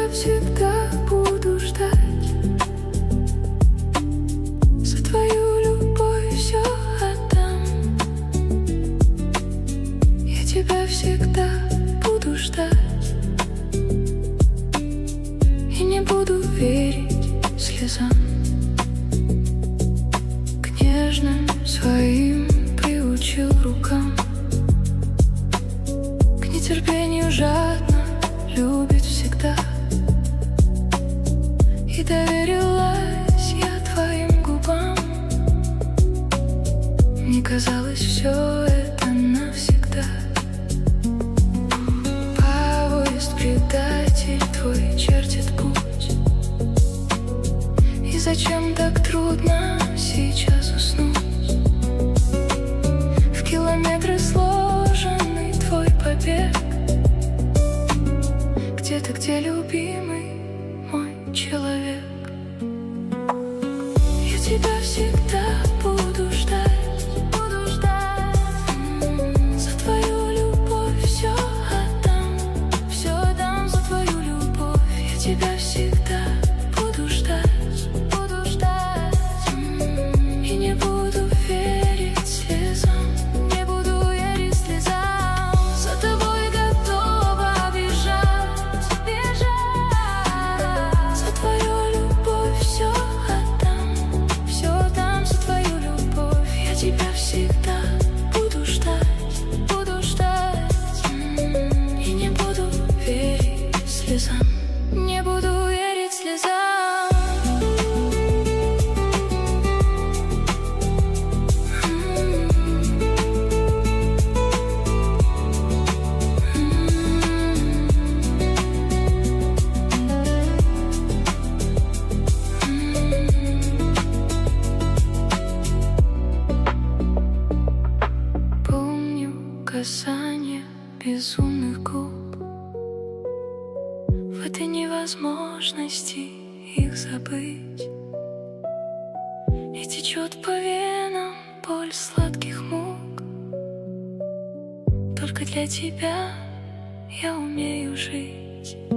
тебя всегда буду ждать, за твою любовь все отдам. Я тебя всегда буду ждать и не буду верить слезам. К нежным своим приучил рукам, к нетерпению жадно любит всегда. И доверилась я твоим губам. Мне казалось, все это навсегда. Поезд предатель твой чертит путь. И зачем так трудно сейчас уснуть? В километры сложенный твой побег. Где ты, где любимый мой человек? Я тебя всегда буду ждать, за твою любовь все отдам, все дам за твою любовь. Я тебя всегда буду ждать, и не буду верить слезам, не буду верить слезам. За тобой готова бежать, за твою любовь все отдам, все дам за твою любовь. Я тебя всегда буду ждать, и не буду верить слезам, не буду верить слезам. Касание безумных губ, в этой невозможности их забыть. И течет по венам боль сладких мук. Только для тебя я умею жить.